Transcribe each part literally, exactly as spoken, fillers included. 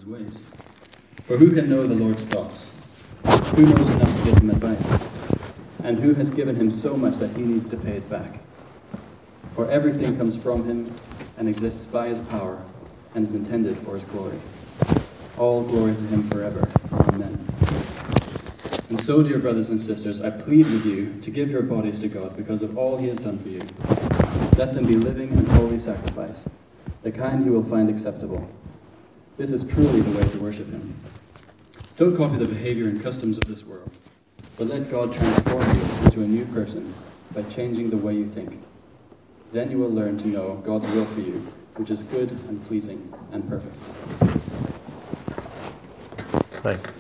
Lord's ways. For who can know the Lord's thoughts? Who knows enough to give him advice? And who has given him so much that he needs to pay it back? For everything comes from him and exists by his power and is intended for his glory. All glory to him forever. Amen. And so, dear brothers and sisters, I plead with you to give your bodies to God because of all he has done for you. Let them be living and holy sacrifice, the kind you will find acceptable. This is truly the way to worship him. Don't copy the behavior and customs of this world, but let God transform you into a new person by changing the way you think. Then you will learn to know God's will for you, which is good and pleasing and perfect. Thanks.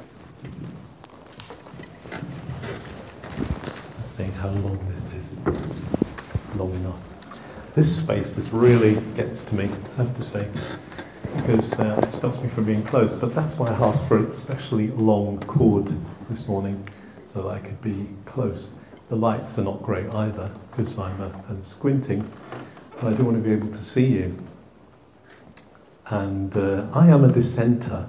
Let's see how long this is. Long enough. This space, this really gets to me, I have to say, because uh, it stops me from being close. But that's why I asked for an especially long cord this morning, so that I could be close. The lights are not great either, because I'm, uh, I'm squinting, but I do want to be able to see you. And uh, I am a dissenter.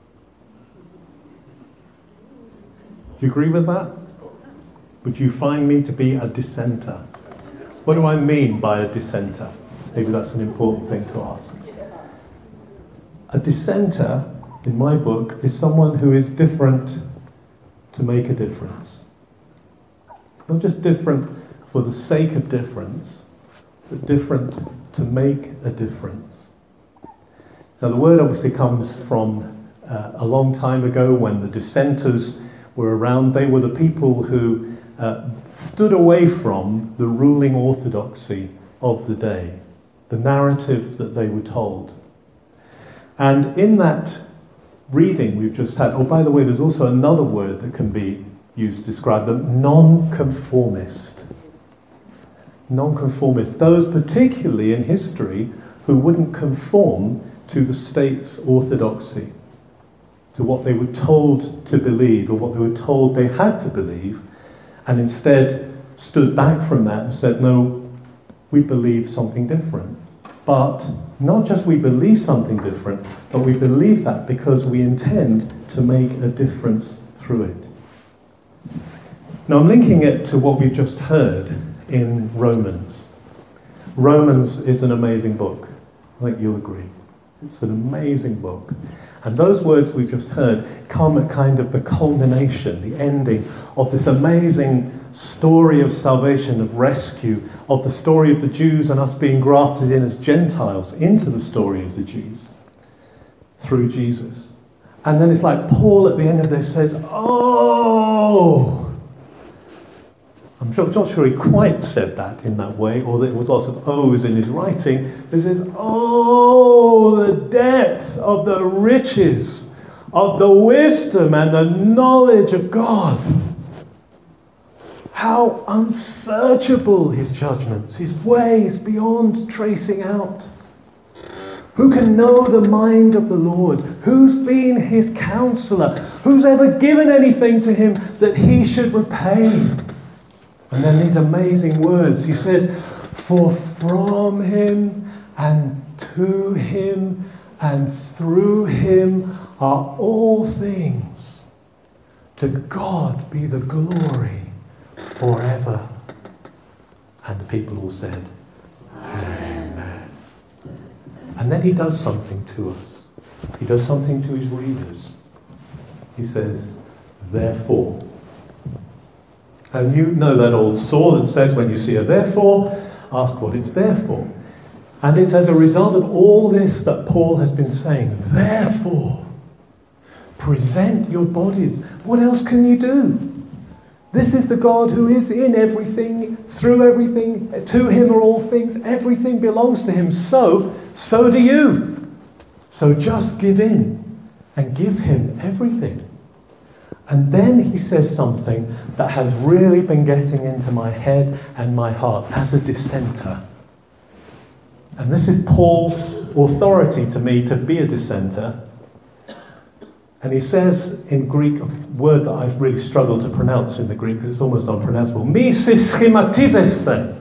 Do you agree with that? Would you find me to be a dissenter? What do I mean by a dissenter? Maybe that's an important thing to ask. A dissenter, in my book, is someone who is different to make a difference. Not just different for the sake of difference, but different to make a difference. Now, the word obviously comes from uh, a long time ago when the dissenters were around. They were the people who uh, stood away from the ruling orthodoxy of the day, the narrative that they were told. And in that reading we've just had, oh, by the way, there's also another word that can be used to describe them, nonconformist. Nonconformist, those particularly in history who wouldn't conform to the state's orthodoxy, to what they were told to believe or what they were told they had to believe, and instead stood back from that and said, no, we believe something different. But not just we believe something different, but we believe that because we intend to make a difference through it. Now I'm linking it to what we've just heard in Romans. Romans is an amazing book. I think you'll agree. It's an amazing book. And those words we've just heard come at kind of the culmination, the ending of this amazing story of salvation, of rescue, of the story of the Jews and us being grafted in as Gentiles into the story of the Jews through Jesus. And then it's like Paul at the end of this says, oh, I'm not sure he quite said that in that way, or there was lots of O's in his writing. He says, oh, the depth of the riches of the wisdom and the knowledge of God. How unsearchable his judgments, his ways beyond tracing out. Who can know the mind of the Lord? Who's been his counselor? Who's ever given anything to him that he should repay? And then these amazing words. He says, for from him and to him and through him are all things. To God be the glory forever. And the people all said, Amen. And then he does something to us. He does something to his readers. He says, therefore. And you know that old saw that says when you see a therefore, ask what it's there for. And it's as a result of all this that Paul has been saying, therefore, present your bodies. What else can you do? This is the God who is in everything, through everything, to him are all things, everything belongs to him. So, so do you. So just give in and give him everything. And then he says something that has really been getting into my head and my heart as a dissenter. And this is Paul's authority to me to be a dissenter. And he says in Greek, a word that I've really struggled to pronounce in the Greek because it's almost unpronounceable. Mi syschematizeste.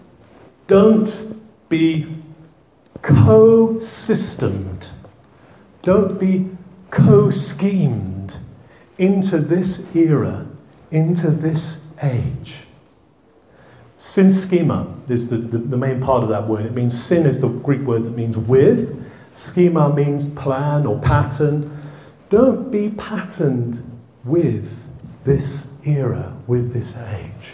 Don't be co-systemed Don't be co-schemed into this era, into this age. Sin schema is the, the, the main part of that word. It means, sin is the Greek word that means with. Schema means plan or pattern. Don't be patterned with this era, with this age.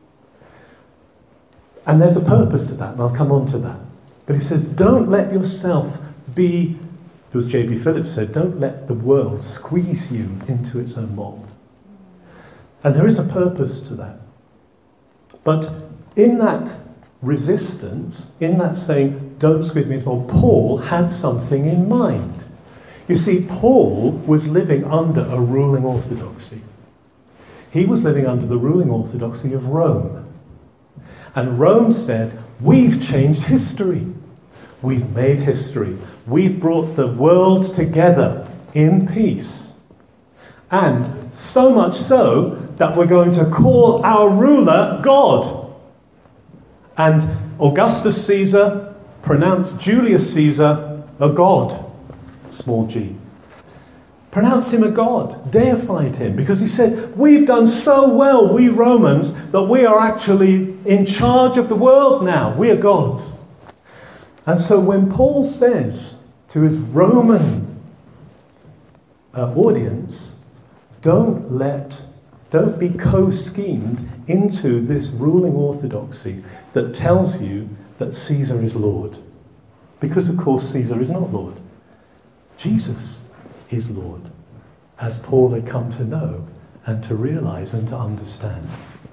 And there's a purpose to that, and I'll come on to that. But he says, don't let yourself be, as J B Phillips said, don't let the world squeeze you into its own mold. And there is a purpose to that. But in that resistance, in that saying, don't squeeze me into mold, Paul had something in mind. You see, Paul was living under a ruling orthodoxy. He was living under the ruling orthodoxy of Rome. And Rome said, we've changed history. We've made history. We've brought the world together in peace. And so much so that we're going to call our ruler God. And Augustus Caesar pronounced Julius Caesar a god, small g. Pronounced him a god, deified him, because he said, we've done so well, we Romans, that we are actually in charge of the world now. We are gods. And so when Paul says to his Roman uh, audience, don't let, don't be co-schemed into this ruling orthodoxy that tells you that Caesar is Lord. Because of course Caesar is not Lord. Jesus is Lord, as Paul had come to know and to realize and to understand.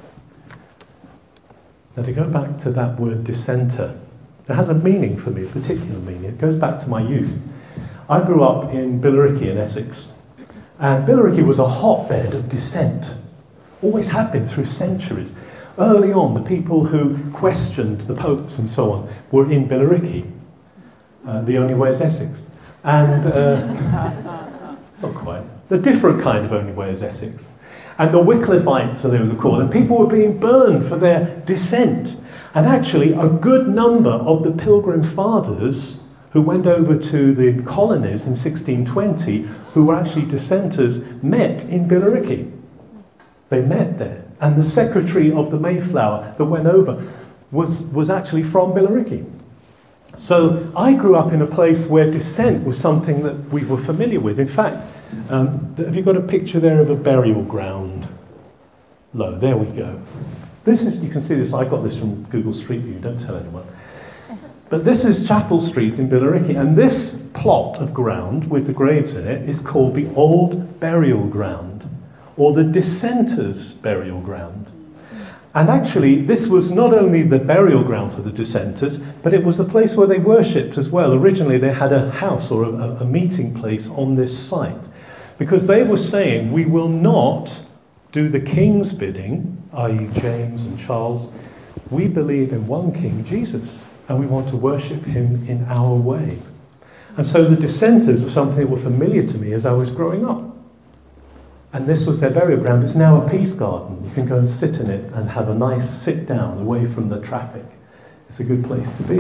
Now, to go back to that word dissenter, it has a meaning for me, a particular meaning. It goes back to my youth. I grew up in Billericay in Essex, and Billericay was a hotbed of dissent. Always had been through centuries. Early on, the people who questioned the popes and so on were in Billericay. Uh, the only way is Essex. And, uh, not quite, the different kind of only way is Essex. And the Wycliffites, so they were called, and people were being burned for their dissent. And actually, a good number of the Pilgrim Fathers who went over to the colonies in sixteen twenty, who were actually dissenters, met in Billericay. They met there. And the secretary of the Mayflower that went over was, was actually from Billericay. So I grew up in a place where dissent was something that we were familiar with. In fact, um, have you got a picture there of a burial ground? Low, there we go. This is, you can see this, I got this from Google Street View, don't tell anyone. But this is Chapel Street in Billericay, and this plot of ground with the graves in it is called the Old Burial Ground, or the Dissenters' Burial Ground. And actually, this was not only the burial ground for the dissenters, but it was the place where they worshipped as well. Originally, they had a house or a, a meeting place on this site, because they were saying, we will not do the king's bidding, that is. James and Charles. We believe in one king, Jesus, and we want to worship him in our way. And so the dissenters were something that were familiar to me as I was growing up. And this was their burial ground. It's now a peace garden. You can go and sit in it and have a nice sit down away from the traffic. It's a good place to be.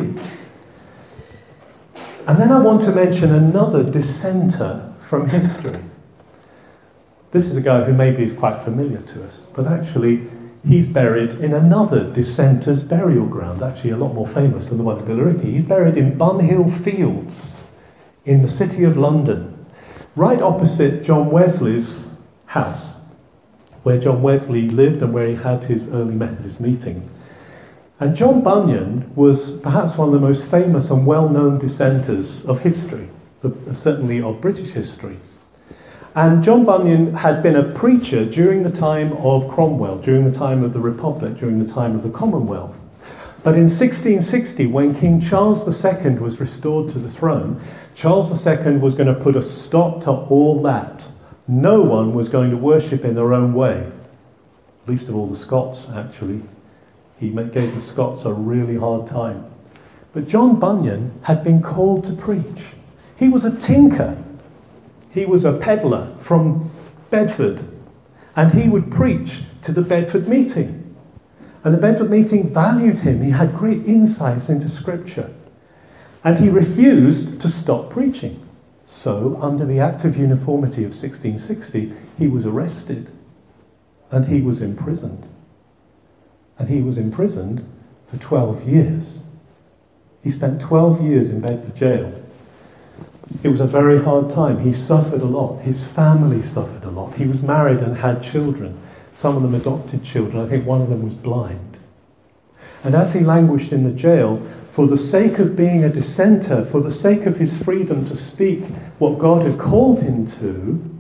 And then I want to mention another dissenter from history. This is a guy who maybe is quite familiar to us, but actually he's buried in another dissenter's burial ground, actually a lot more famous than the one at Billericay. He's buried in Bunhill Fields in the city of London, right opposite John Wesley's house, where John Wesley lived and where he had his early Methodist meetings. And John Bunyan was perhaps one of the most famous and well-known dissenters of history, certainly of British history. And John Bunyan had been a preacher during the time of Cromwell, during the time of the Republic, during the time of the Commonwealth. But in sixteen sixty, when King Charles the Second was restored to the throne, Charles the Second was going to put a stop to all that. No one was going to worship in their own way, least of all the Scots, actually. He gave the Scots a really hard time. But John Bunyan had been called to preach. He was a tinker. He was a peddler from Bedford, and he would preach to the Bedford meeting. And the Bedford meeting valued him. He had great insights into Scripture. And he refused to stop preaching. So, under the Act of Uniformity of sixteen sixty, he was arrested and he was imprisoned. And he was imprisoned for twelve years. He spent twelve years in Bedford jail. It was a very hard time. He suffered a lot. His family suffered a lot. He was married and had children, some of them adopted children. I think one of them was blind. And as he languished in the jail, for the sake of being a dissenter, for the sake of his freedom to speak what God had called him to,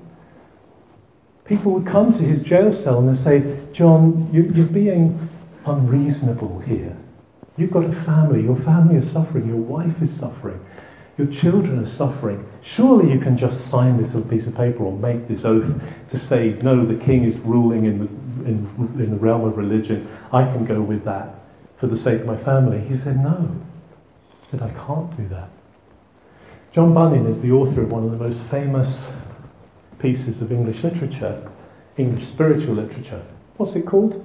people would come to his jail cell and they'd say, John, you, you're being unreasonable here. You've got a family. Your family is suffering. Your wife is suffering. Your children are suffering. Surely you can just sign this little piece of paper or make this oath to say, no, the king is ruling in the, in, in the realm of religion. I can go with that for the sake of my family. He said, no, that I can't do that. John Bunyan is the author of one of the most famous pieces of English literature, English spiritual literature. What's it called?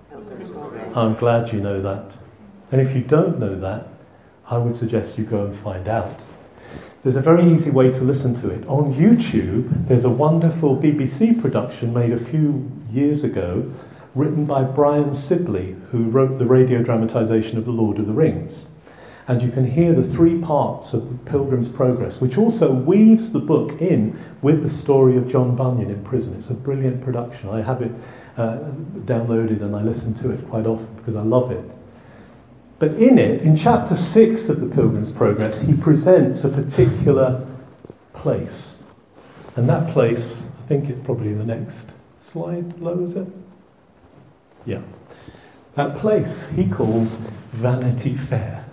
I'm glad you know that. And if you don't know that, I would suggest you go and find out. There's a very easy way to listen to it. On YouTube, there's a wonderful B B C production made a few years ago, written by Brian Sibley, who wrote the radio dramatisation of The Lord of the Rings. And you can hear the three parts of The Pilgrim's Progress, which also weaves the book in with the story of John Bunyan in prison. It's a brilliant production. I have it uh, downloaded and I listen to it quite often because I love it. But in it, in chapter six of The Pilgrim's Progress, he presents a particular place. And that place, I think it's probably the next slide low, is it? Yeah. That place he calls Vanity Fair.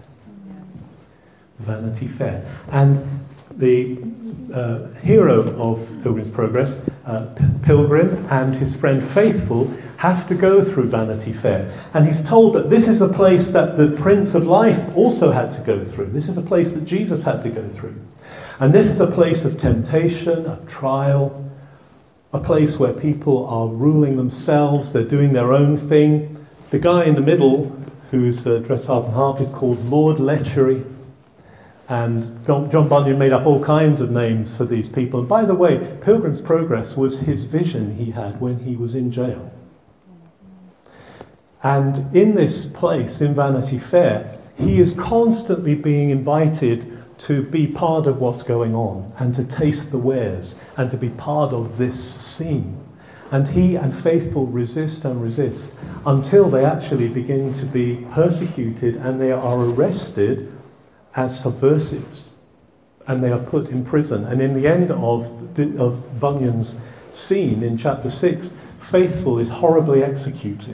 Vanity Fair. And the uh, hero of Pilgrim's Progress, uh, P- Pilgrim and his friend Faithful, have to go through Vanity Fair. And he's told that this is a place that the Prince of Life also had to go through. This is a place that Jesus had to go through. And this is a place of temptation, of trial, a place where people are ruling themselves, they're doing their own thing. The guy in the middle, who's uh, dressed half and half, is called Lord Lechery. And John, John Bunyan made up all kinds of names for these people. And by the way, Pilgrim's Progress was his vision he had when he was in jail. And in this place, in Vanity Fair, he is constantly being invited to be part of what's going on and to taste the wares and to be part of this scene. And he and Faithful resist and resist until they actually begin to be persecuted and they are arrested as subversives. And they are put in prison. And in the end of, of Bunyan's scene in chapter six, Faithful is horribly executed.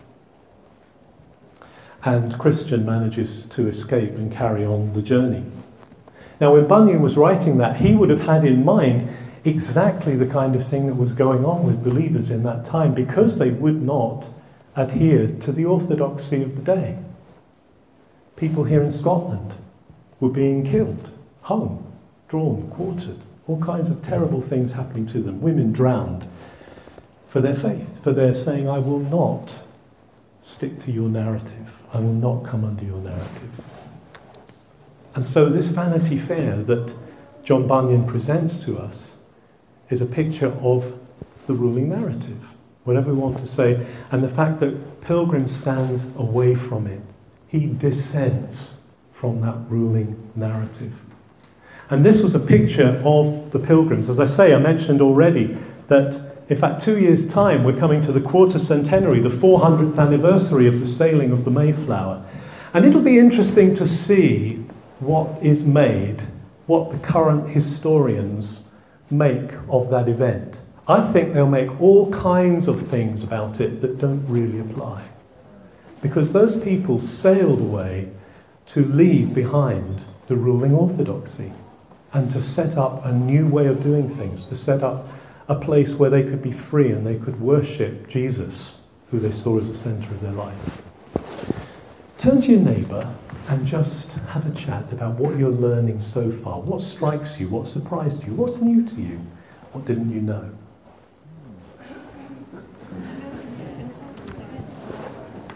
And Christian manages to escape and carry on the journey. Now, when Bunyan was writing that, he would have had in mind exactly the kind of thing that was going on with believers in that time because they would not adhere to the orthodoxy of the day. People here in Scotland were being killed, hung, drawn, quartered, all kinds of terrible things happening to them. Women drowned for their faith, for their saying, I will not stick to your narrative. I will not come under your narrative. And so this Vanity Fair that John Bunyan presents to us is a picture of the ruling narrative, whatever we want to say, and the fact that Pilgrim stands away from it. He dissents from that ruling narrative. And this was a picture of the Pilgrims. As I say, I mentioned already that in fact, two years' time, we're coming to the quarter centenary, the four hundredth anniversary of the sailing of the Mayflower. And it'll be interesting to see what is made, what the current historians make of that event. I think they'll make all kinds of things about it that don't really apply. Because those people sailed away to leave behind the ruling orthodoxy and to set up a new way of doing things, to set up a place where they could be free and they could worship Jesus, who they saw as the centre of their life. Turn to your neighbour and just have a chat about what you're learning so far. What strikes you? What surprised you? What's new to you? What didn't you know?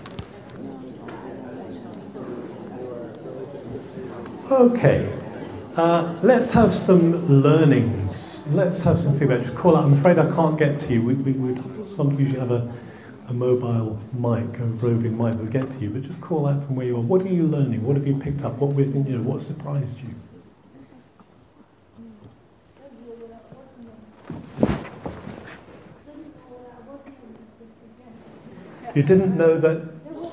Okay. Uh, let's have some learnings. Let's have some feedback. Just call out. I'm afraid I can't get to you. We, we would some usually have a, a mobile mic, a roving mic that would get to you, but just call out from where you are. What are you learning? What have you picked up? What within you know, what surprised you? You didn't know that,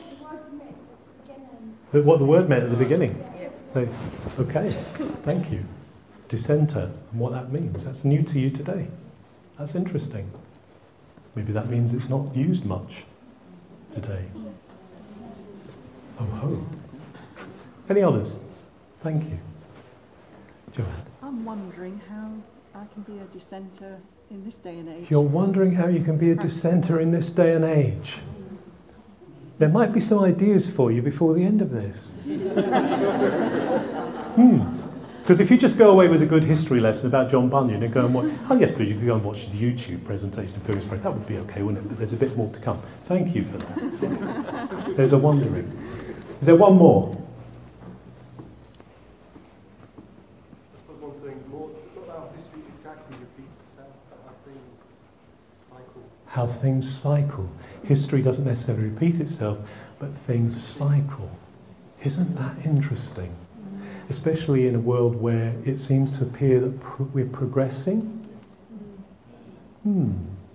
that what the word meant at the beginning? So, okay, thank you. Dissenter, and what that means. That's new to you today. That's interesting. Maybe that means it's not used much today. Oh ho. Any others? Thank you. Joanne. I'm wondering how I can be a dissenter in this day and age. You're wondering how you can be a dissenter in this day and age. There might be some ideas for you before the end of this. hmm. Because if you just go away with a good history lesson about John Bunyan and go and watch, oh yes, but you could go and watch the YouTube presentation of Pilgrim's Progress, that would be okay, wouldn't it? But there's a bit more to come. Thank you for that. Yes. There's a wondering. Is there one more? I suppose one thing, more, not how history exactly repeats itself, but how things cycle. How things cycle. History doesn't necessarily repeat itself, but things cycle. Isn't that interesting? Especially in a world where it seems to appear that pro- we're progressing. Hmm.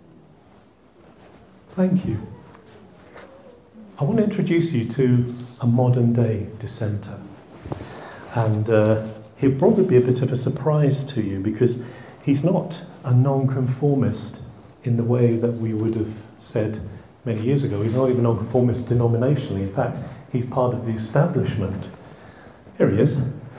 Thank you. I want to introduce you to a modern day dissenter. And uh, he'll probably be a bit of a surprise to you because he's not a non-conformist in the way that we would have said many years ago. He's not even non-conformist denominationally. In fact, he's part of the establishment. Here he is.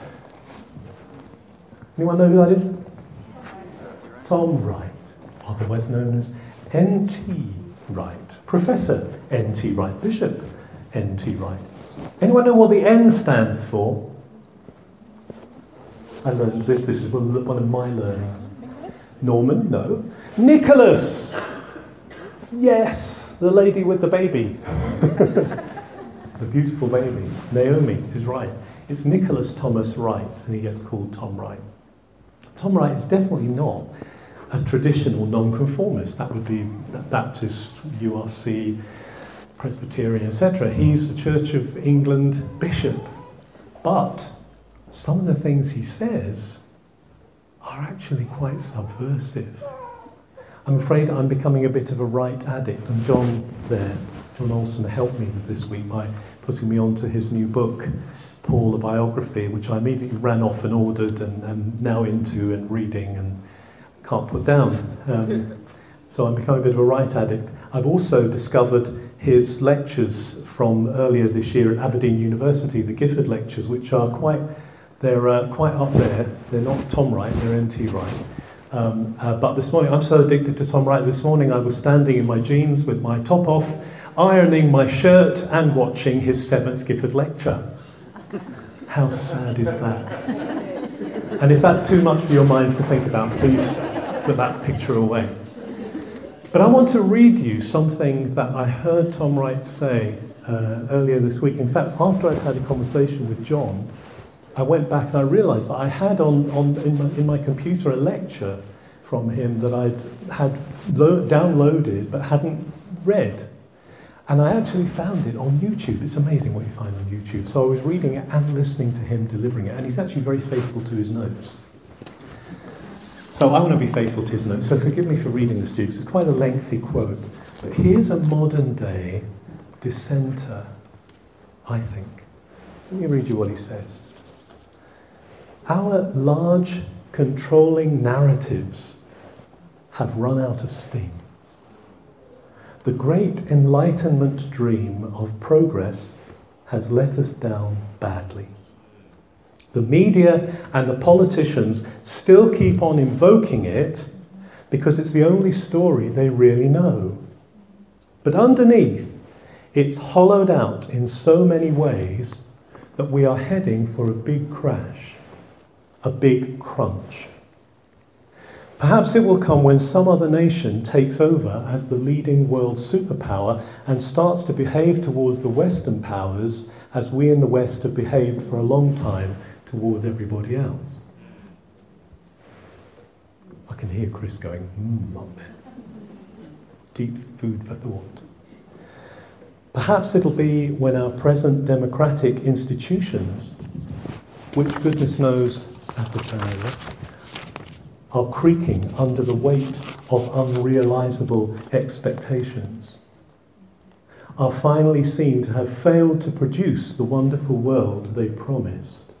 Anyone know who that is? Tom Wright, otherwise known as N T Wright. Professor N T Wright, Bishop N T Wright. Anyone know what the N stands for? I learned this, this is one of my learnings. Norman, no. Nicholas! Yes, the lady with the baby. The beautiful baby. Naomi is right. It's Nicholas Thomas Wright, and he gets called Tom Wright. Tom Wright is definitely not a traditional nonconformist. That would be Baptist, U R C, Presbyterian, et cetera. He's the Church of England bishop. But some of the things he says are actually quite subversive. I'm afraid I'm becoming a bit of a right addict, and John there, John Olson, helped me this week by putting me onto his new book, Paul, a biography, which I immediately ran off and ordered and am now into and reading and can't put down. Um, so I'm becoming a bit of a right addict. I've also discovered his lectures from earlier this year at Aberdeen University, the Gifford lectures, which are quite, they're uh, quite up there. They're not Tom Wright, they're N T Wright. Um, uh, but this morning, I'm so addicted to Tom Wright, this morning I was standing in my jeans with my top off, ironing my shirt and watching his seventh Gifford lecture. How sad is that? And if that's too much for your mind to think about, please put that picture away. But I want to read you something that I heard Tom Wright say uh, earlier this week. In fact, after I'd had a conversation with John, I went back and I realised that I had on, on in, my, in my computer a lecture from him that I'd had lo- downloaded but hadn't read. And I actually found it on YouTube. It's amazing what you find on YouTube. So I was reading it and listening to him delivering it, and he's actually very faithful to his notes. So I want to be faithful to his notes, so forgive me for reading this to you, because it's quite a lengthy quote. But here's a modern day dissenter, I think. Let me read you what he says. Our large, controlling narratives have run out of steam. The great Enlightenment dream of progress has let us down badly. The media and the politicians still keep on invoking it because it's the only story they really know. But underneath, it's hollowed out in so many ways that we are heading for a big crash, a big crunch. Perhaps it will come when some other nation takes over as the leading world superpower and starts to behave towards the Western powers as we in the West have behaved for a long time toward everybody else. hear Chris going, mmm, up there. Deep food for thought. Perhaps it'll be when our present democratic institutions, which goodness knows, Apatow, are creaking under the weight of unrealizable expectations, are finally seen to have failed to produce the wonderful world they promised.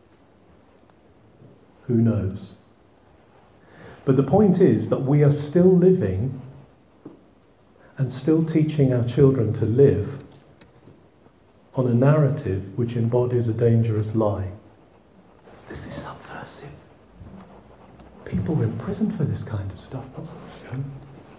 Who knows? But the point is that we are still living and still teaching our children to live on a narrative which embodies a dangerous lie. This is subversive. People were imprisoned for this kind of stuff not so long ago.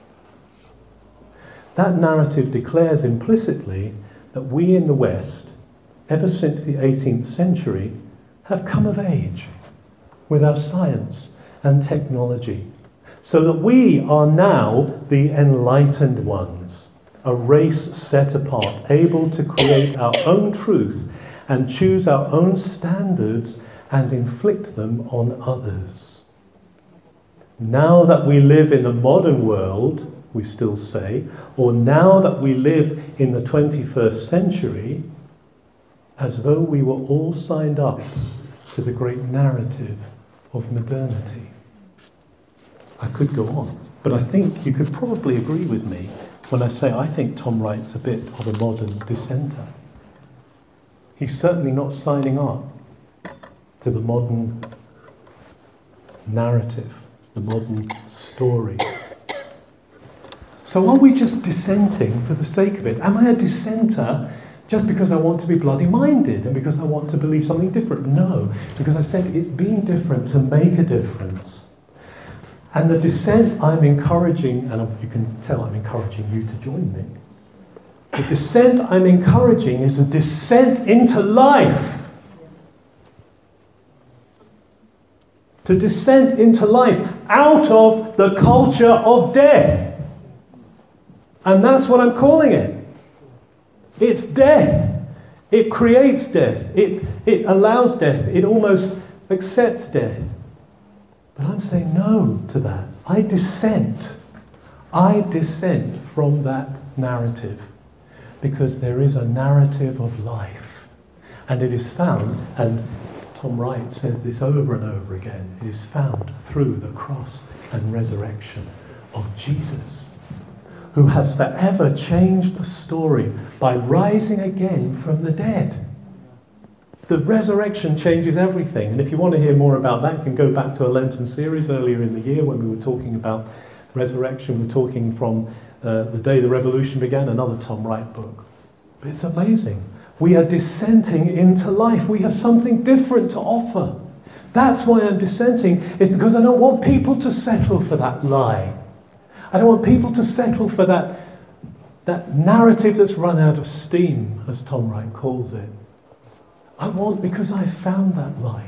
That narrative declares implicitly that we in the West, ever since the eighteenth century, have come of age with our science and technology, so that we are now the enlightened ones, a race set apart, able to create our own truth and choose our own standards and inflict them on others. Now that we live in the modern world, we still say, or now that we live in the twenty-first century, as though we were all signed up to the great narrative of modernity. I could go on, but I think you could probably agree with me when I say I think Tom Wright's a bit of a modern dissenter. He's certainly not signing up to the modern narrative, the modern story. So are we just dissenting for the sake of it? Am I a dissenter just because I want to be bloody minded and because I want to believe something different? No, because I said it's being different to make a difference. And the dissent I'm encouraging, and you can tell I'm encouraging you to join me, the dissent I'm encouraging is a descent into life. To descend into life out of the culture of death. And that's what I'm calling it. It's death. It creates death. It, it allows death. It almost accepts death. But I'm saying no to that. I dissent. I dissent from that narrative. Because there is a narrative of life. And it is found, and Tom Wright says this over and over again, it is found through the cross and resurrection of Jesus, who has forever changed the story by rising again from the dead. The resurrection changes everything. And if you want to hear more about that, you can go back to a Lenten series earlier in the year when we were talking about resurrection. We're talking from uh, the day the revolution began, another Tom Wright book. But it's amazing. We are dissenting into life. We have something different to offer. That's why I'm dissenting, is because I don't want people to settle for that lie. I don't want people to settle for that, that narrative that's run out of steam, as Tom Wright calls it. I want, because I found that life.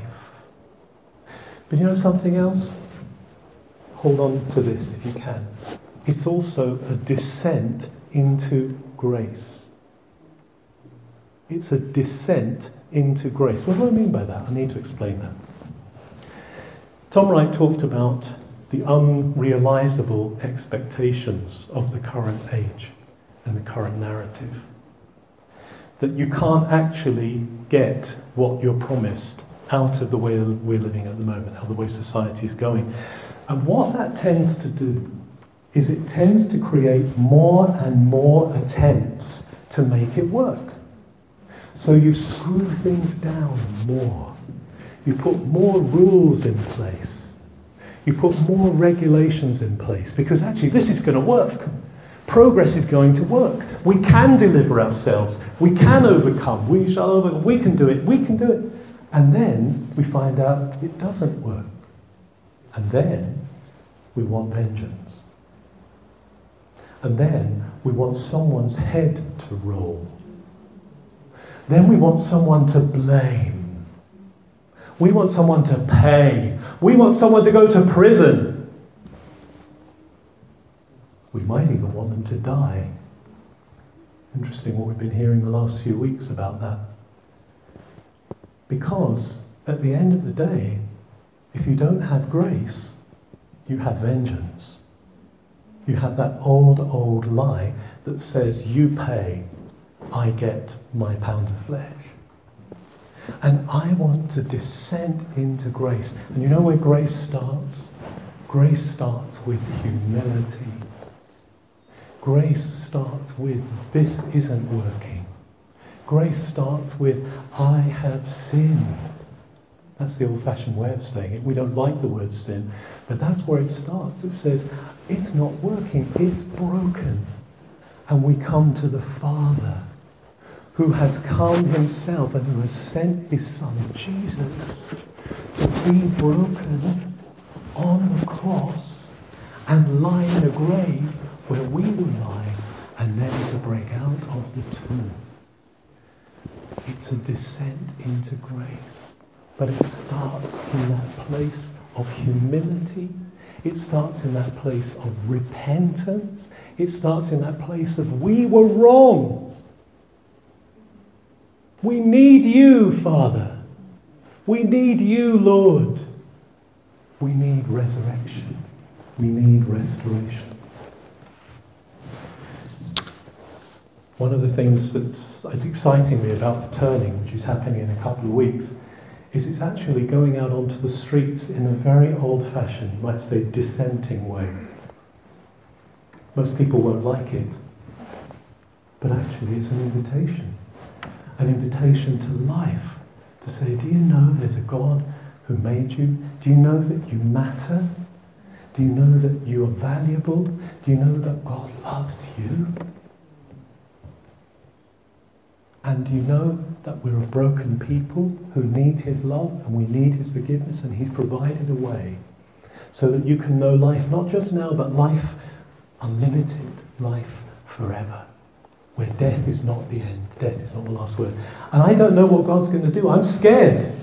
But you know something else? Hold on to this if you can. It's also a descent into grace. It's a descent into grace. What do I mean by that? I need to explain that. Tom Wright talked about the unrealizable expectations of the current age and the current narrative. That you can't actually get what you're promised out of the way we're living at the moment, how the way society is going. And what that tends to do is it tends to create more and more attempts to make it work. So you screw things down more. You put more rules in place. You put more regulations in place because actually this is going to work. Progress is going to work. We can deliver ourselves. We can overcome. We shall overcome. We can do it. We can do it. And then we find out it doesn't work. And then we want vengeance. And then we want someone's head to roll. Then we want someone to blame. We want someone to pay. We want someone to go to prison. We might even want them to die. Interesting what we've been hearing the last few weeks about that. Because at the end of the day, if you don't have grace, you have vengeance. You have that old, old lie that says, you pay, I get my pound of flesh. And I want to descend into grace. And you know where grace starts? Grace starts with humility. Grace starts with, this isn't working. Grace starts with, I have sinned. That's the old-fashioned way of saying it. We don't like the word sin, but that's where it starts. It says, it's not working, it's broken. And we come to the Father, who has come himself and who has sent his Son, Jesus, to be broken on the cross and lie in a grave where we will lie, and never to break out of the tomb. It's a descent into grace, but it starts in that place of humility. It starts in that place of repentance. It starts in that place of, we were wrong. We need you, Father. We need you, Lord. We need resurrection. We need restoration. One of the things that's, that's exciting me about the turning, which is happening in a couple of weeks, is it's actually going out onto the streets in a very old-fashioned, you might say, dissenting way. Most people won't like it, but actually it's an invitation. An invitation to life, to say, do you know there's a God who made you? Do you know that you matter? Do you know that you are valuable? Do you know that God loves you? And do you know that we're a broken people who need his love and we need his forgiveness, and he's provided a way so that you can know life, not just now, but life unlimited, life forever, where death is not the end, death is not the last word. And I don't know what God's going to do. I'm scared.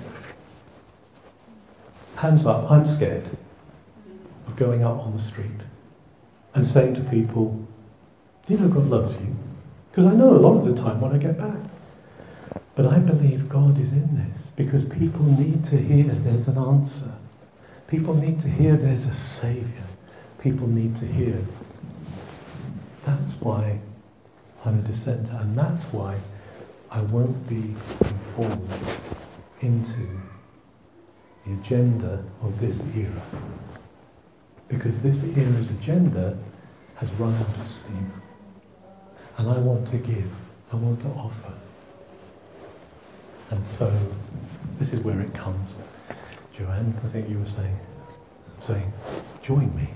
Hands up, I'm scared of going out on the street and saying to people, do you know God loves you? Because I know a lot of the time when I get back. But I believe God is in this because people need to hear there's an answer. People need to hear there's a Saviour. People need to hear. That's why I'm a dissenter, and that's why I won't be conformed into the agenda of this era. Because this era's agenda has run out of steam. And I want to give, I want to offer. And so, this is where it comes. Joanne, I think you were saying, saying, join me.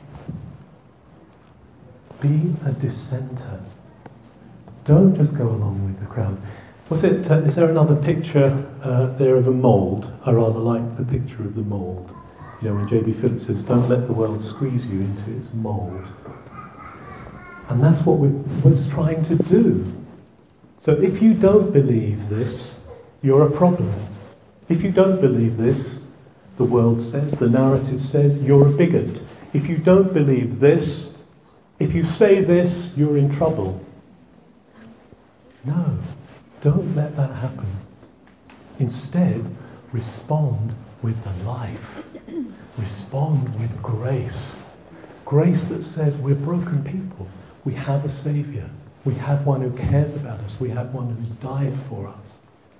Be a dissenter. Don't just go along with the crowd. Was it? Uh, is there another picture uh, there of a mould? I rather like the picture of the mould. You know, when J B Phillips says, don't let the world squeeze you into its mould. And that's what we're, we're trying to do. So if you don't believe this, you're a problem. If you don't believe this, the world says, the narrative says, you're a bigot. If you don't believe this, if you say this, you're in trouble. No, don't let that happen. Instead, respond with the life. Respond with grace. Grace that says we're broken people. We have a Saviour. We have one who cares about us. We have one who's died for us.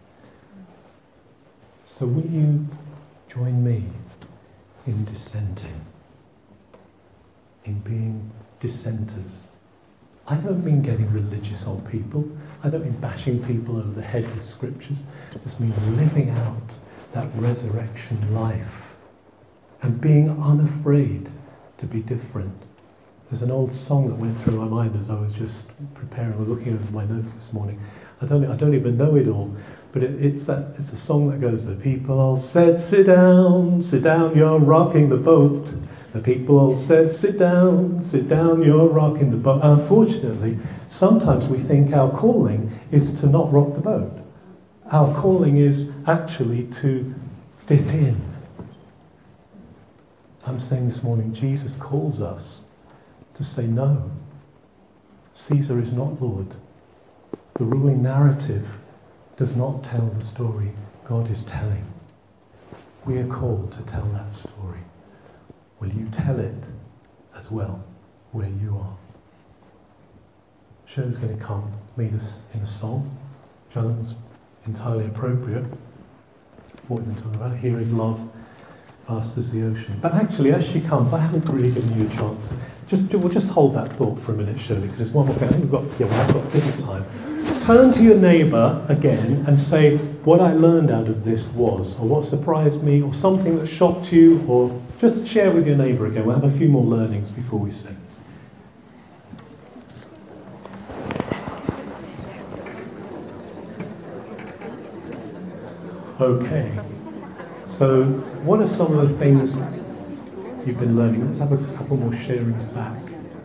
So will you join me in dissenting? In being dissenters? I don't mean getting religious on people. I don't mean bashing people over the head with scriptures. I just mean living out that resurrection life and being unafraid to be different. There's an old song that went through my mind as I was just preparing or looking over my notes this morning. I don't, I don't even know it all, but it, it's that it's a song that goes, the people all said, sit down, sit down, you're rocking the boat. The people all said, sit down, sit down, you're rocking the boat. Unfortunately, sometimes we think our calling is to not rock the boat. Our calling is actually to fit in. I'm saying this morning, Jesus calls us to say no. Caesar is not Lord. The ruling narrative does not tell the story God is telling. We are called to tell that story. Will you tell it as well where you are. Shirley's going to come lead us in a song. John's entirely appropriate. What we've been talking about. Here is love, vast as the ocean. But actually, as she comes, I haven't really given you a chance. Just we'll just hold that thought for a minute, Shirley, because there's one more thing. I think we've got yeah, well, I've got a bit of time. Turn to your neighbour again and say, what I learned out of this was, or what surprised me, or something that shocked you, or just share with your neighbour again. We'll have a few more learnings before we sing. Okay. So, what are some of the things you've been learning? Let's have a couple more sharings back.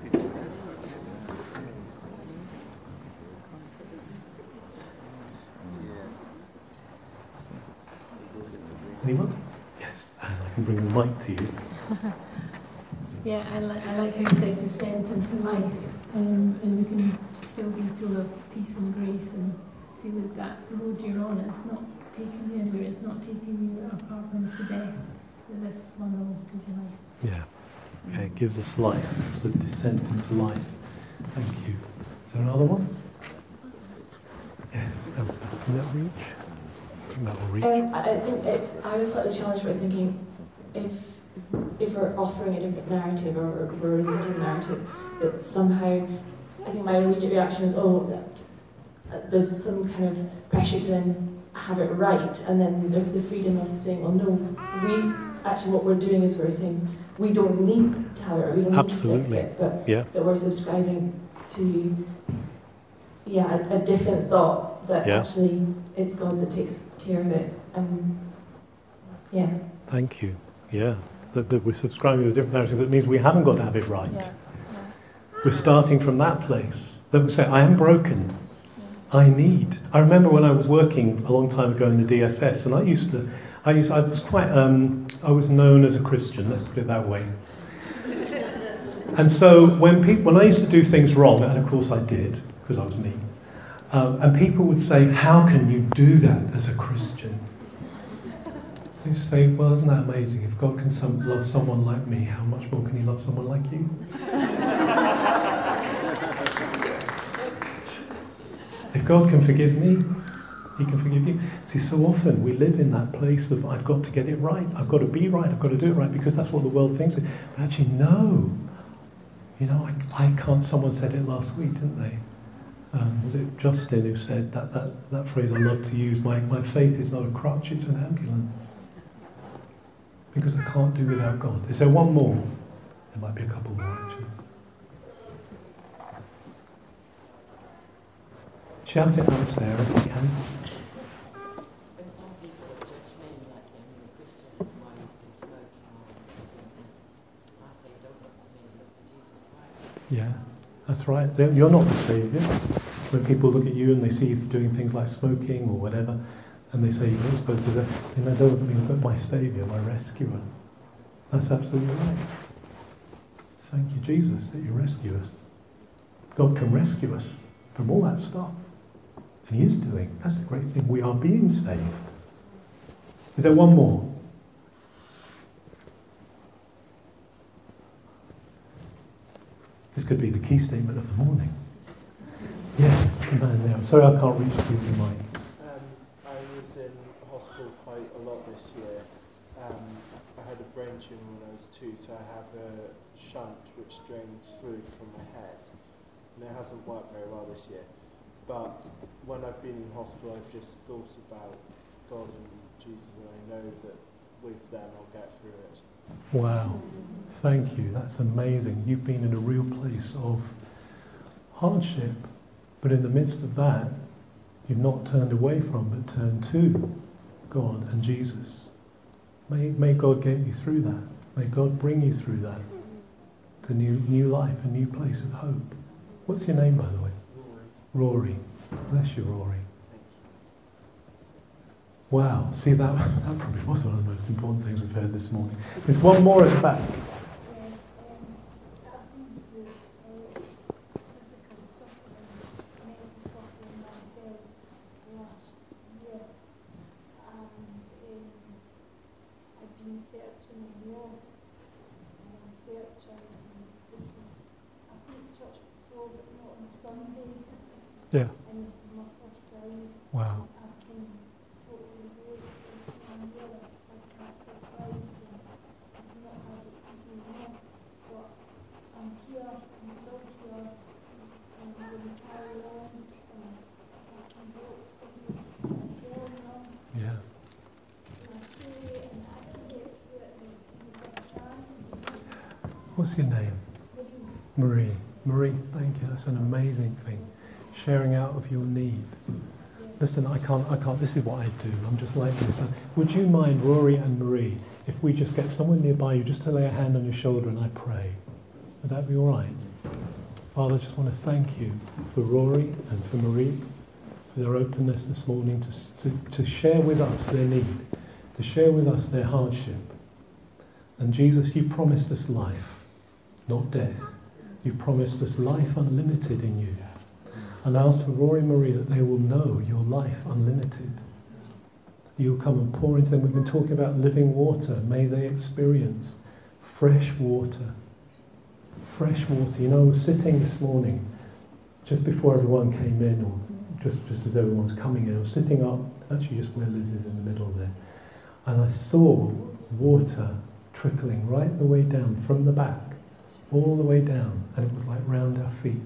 Anyone? Yes, and I can bring the mic to you. Yeah, I like, I like how you said descent into life, um, and you can still be full of peace and grace, and see that that road you're on, it's not taking you anywhere, it's not taking you apart from to death. So this one will give you life. Yeah, okay, it gives us life. It's the descent into life. Thank you. Is there another one? Yes, Elspeth, can that reach? I think that will reach. Um, I think it's, I was slightly challenged by thinking if if we're offering a different narrative or we're resisting the narrative, that somehow, I think my immediate reaction is, oh, that uh, there's some kind of pressure to then have it right, and then there's the freedom of saying, well, no, we, actually what we're doing is we're saying, we don't need to have it, or we don't need Absolutely. to fix it, but Yeah. that we're subscribing to, yeah, a, a different thought, that Yeah. actually it's God that takes care of it. Um, yeah. Thank you. Yeah. That, that we're subscribing to a different narrative. That means we haven't got to have it right. Yeah, yeah. We're starting from that place. That we say, I am broken. I need. I remember when I was working a long time ago in the D S S, and I used to, I used, I was quite, um, I was known as a Christian. Let's put it that way. And so when people, when I used to do things wrong, and of course I did because I was me, um, and people would say, "How can you do that as a Christian?" I used to say, "Well, isn't that amazing? If God can some, love someone like me, how much more can He love someone like you?" If God can forgive me, He can forgive you. See, so often we live in that place of, I've got to get it right, I've got to be right, I've got to do it right, because that's what the world thinks. But actually, no. You know, I, I can't, someone said it last week, didn't they? Um, was it Justin who said that, that, that phrase I love to use, my, my faith is not a crutch, it's an ambulance. Because I can't do without God. Is there one more? There might be a couple more, actually. Shout it out, Sarah, if you can. And some people are judgmental, like saying you're a Christian, why you still smoking or doing this. I say, don't look to me, look to Jesus Christ. Yeah, that's right. They're- You're not the saviour. When people look at you and they see you doing things like smoking or whatever, and they say you're not supposed to, they know, don't look at me, look at my saviour, my rescuer. That's absolutely right. Thank you, Jesus, that you rescue us. God can rescue us from all that stuff. And He is doing. That's the great thing. We are being saved. Is there one more? This could be the key statement of the morning. Yes, the man there. Sorry, I can't reach you with the mic. Um, I was in hospital quite a lot this year. Um, I had a brain tumour when I was two, so I have a shunt which drains fluid from my head. And it hasn't worked very well this year. But when I've been in hospital, I've just thought about God and Jesus, and I know that with them I'll get through it. Wow. Thank you. That's amazing. You've been in a real place of hardship, but in the midst of that, you've not turned away from, but turned to God and Jesus. May, may God get you through that. May God bring you through that to new, new life, a new place of hope. What's your name, by the way? Rory. Bless you, Rory. Wow, see, that, that probably was one of the most important things we've heard this morning. There's one more at the back. Searching and lost, and I'm searching and church before, but not on a Sunday. Yeah. And this is my first time. Wow. I can totally relate to this one here. I've had cancer twice and I've not had it easy enough. But I'm here, I'm still here, and I'm going to carry on. And if I can help somebody, I tell them. Yeah. And I pray, and I can get through it in the best I can. What's your name? Marie. Marie, thank you. That's an amazing thing. Sharing out of your need. Listen, I can't, I can't, this is what I do. I'm just like this. Would you mind, Rory and Marie, if we just get someone nearby you just to lay a hand on your shoulder and I pray? Would that be all right? Father, I just want to thank you for Rory and for Marie, for their openness this morning to, to, to share with us their need, to share with us their hardship. And Jesus, you promised us life, not death. You promised us life unlimited in you. And I ask for Rory and Marie that they will know your life unlimited. You'll come and pour into them. We've been talking about living water. May they experience fresh water. Fresh water. You know, I was sitting this morning, just before everyone came in, or just, just as everyone's coming in, I was sitting up, actually just where Liz is in the middle there, and I saw water trickling right the way down from the back, all the way down, and it was like round our feet.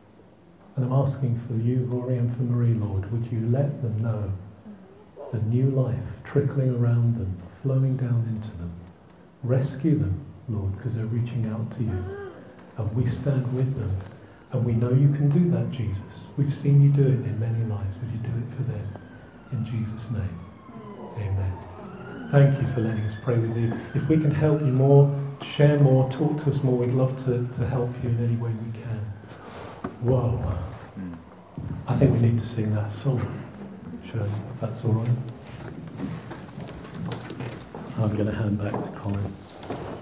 And I'm asking for you, Rory, and for Marie, Lord, would you let them know the new life trickling around them, flowing down into them. Rescue them, Lord, because they're reaching out to you. And we stand with them. And we know you can do that, Jesus. We've seen you do it in many lives. Would you do it for them? In Jesus' name. Amen. Thank you for letting us pray with you. If we can help you more, share more, talk to us more, we'd love to, to help you in any way we can. Whoa. I think we need to sing that song. Sure, if that's all right. I'm going to hand back to Colin.